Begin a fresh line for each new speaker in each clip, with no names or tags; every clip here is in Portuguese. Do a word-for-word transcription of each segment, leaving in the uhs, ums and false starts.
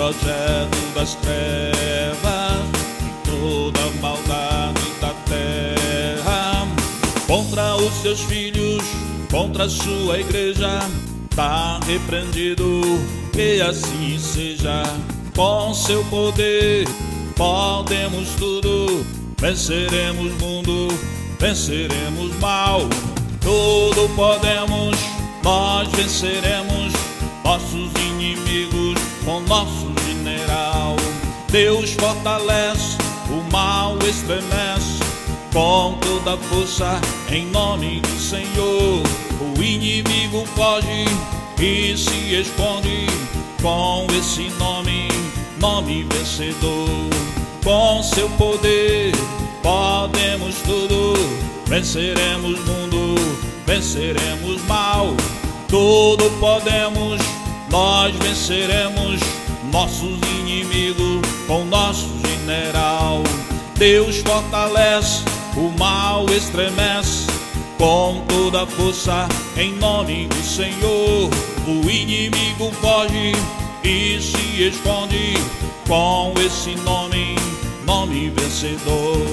projeto das trevas, toda a maldade da terra, contra os seus filhos, contra a sua igreja, tá repreendido, que assim seja. Com seu poder podemos tudo, venceremos mundo, venceremos mal. Tudo podemos, nós venceremos nossos inimigos com nosso general. Deus fortalece, o mal estremece, com toda a força em nome do Senhor. O inimigo foge e se esconde com esse nome, nome vencedor. Com seu poder podemos tudo, venceremos mundo, venceremos mal. Tudo podemos, nós venceremos nossos inimigos com nosso general. Deus fortalece, o mal estremece, com toda a força em nome do Senhor. O inimigo foge e se esconde com esse nome, nome vencedor.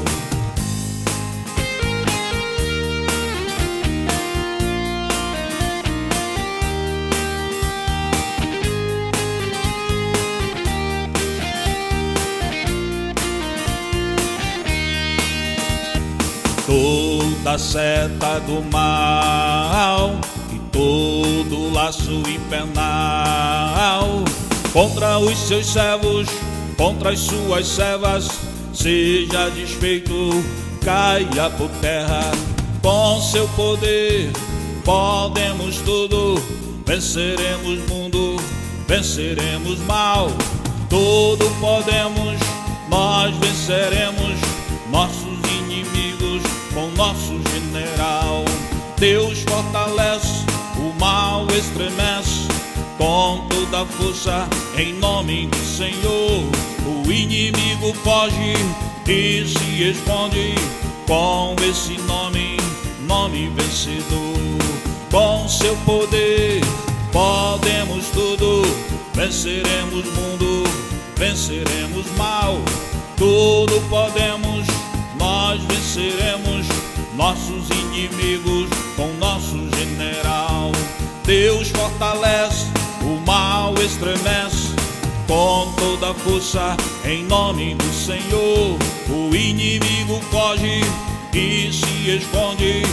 Toda seta do mal e todo laço infernal contra os seus servos, contra as suas servas, seja desfeito, caia por terra. Com seu poder podemos tudo, venceremos mundo, venceremos mal. Tudo podemos, nós venceremos nossos inimigos com nosso general. Deus fortalece, o mal estremece, com toda a força em nome do Senhor. O inimigo foge e se esconde com esse nome, nome vencedor. Com seu poder podemos tudo, venceremos mundo, venceremos mal. Tudo podemos, nós venceremos nossos inimigos com nosso general. Deus fortalece, o mal estremece, com toda a força em nome do Senhor. O inimigo foge e se esconde